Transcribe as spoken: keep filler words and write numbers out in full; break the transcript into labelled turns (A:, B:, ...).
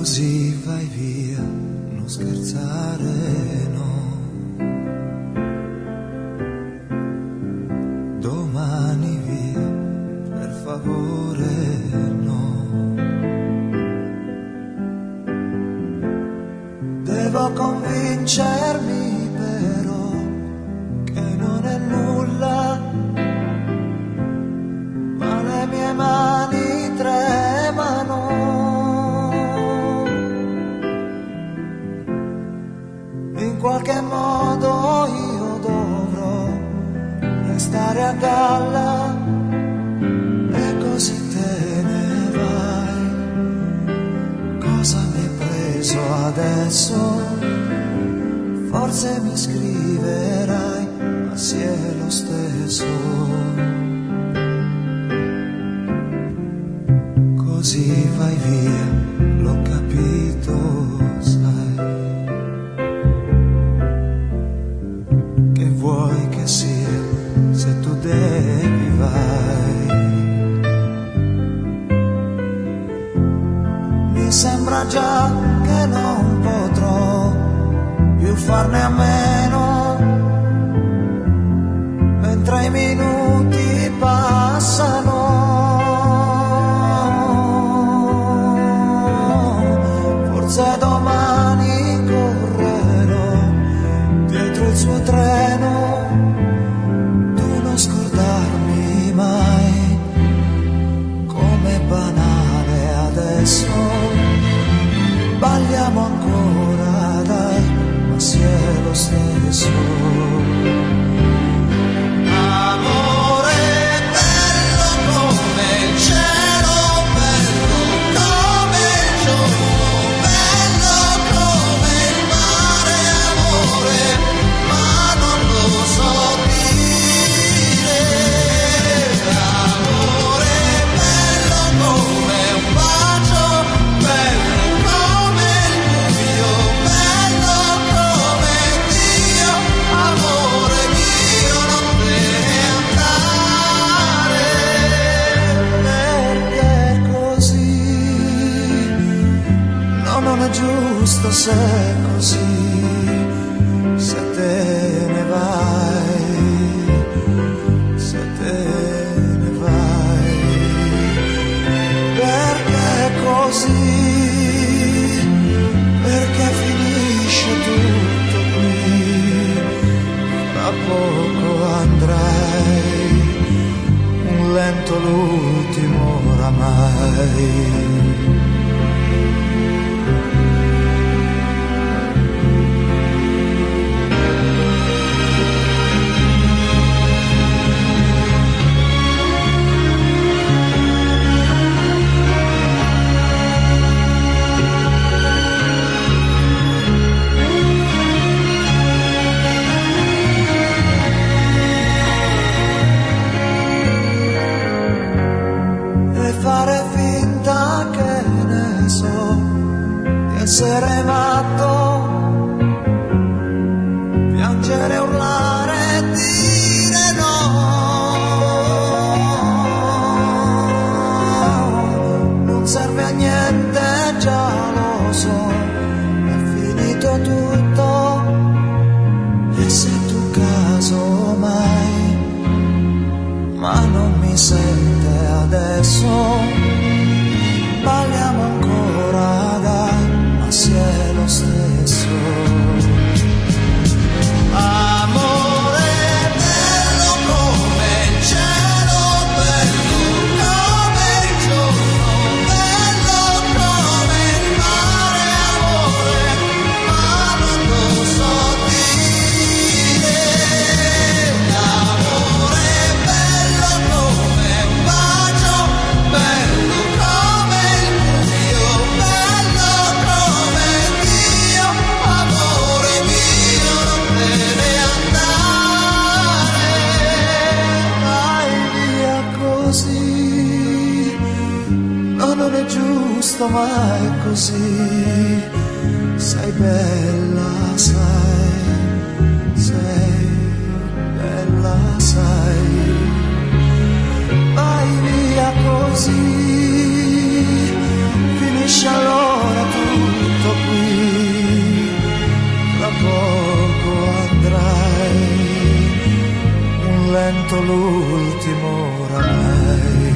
A: Così vai via, non scherzare, no. Domani via, per favore, no. Devo convincermi però che non è nulla, ma le mie mani tremano. In qualche modo io dovrò restare a galla e così te ne vai. Cosa mi hai preso adesso? Forse mi scriverai, ma si è lo stesso. Così vai via, l'ho capito, sai. Che vuoi che sia, se tu devi vai. Mi sembra già che non potrò più farne a meno, mentre i minuti passano. Forse domani correrò dietro il suo treno, tu non scordarmi mai, com'è banale adesso. Balliamo ancora, dai, ma si è lo stesso. Amore bello come il cielo, bello come il giorno, bello come il mare, amore, ma non lo so dire. Amore bello come un bacio, bello come il buio, bello come Dio, amore mio non te ne andare, perché così, no, non è giusto se è così, se te ne vai, se te ne vai, perché così, perché finisce tutto qui, fra poco andrai, un lento l'ultimo oramai. E fare finta che ne so di essere matto, piangere, urlare e dire no. Non serve a niente, già lo so, è finito tutto. E se tu caso mai, ma non mi sente adesso, balliamo ancora, dai, ma si è lo stesso. Amore bello come il cielo, bello come il giorno, bello come il mare, amore, ma non lo so dire. Amore bello come un bacio, bello come il buio, bello come Dio, amore mio non te ne andare, vai via così, no, non è giusto, ma è così. Sei bella, sai, sei bella, sai, vai via così, finisce allora tu divento l'ultimo oramai.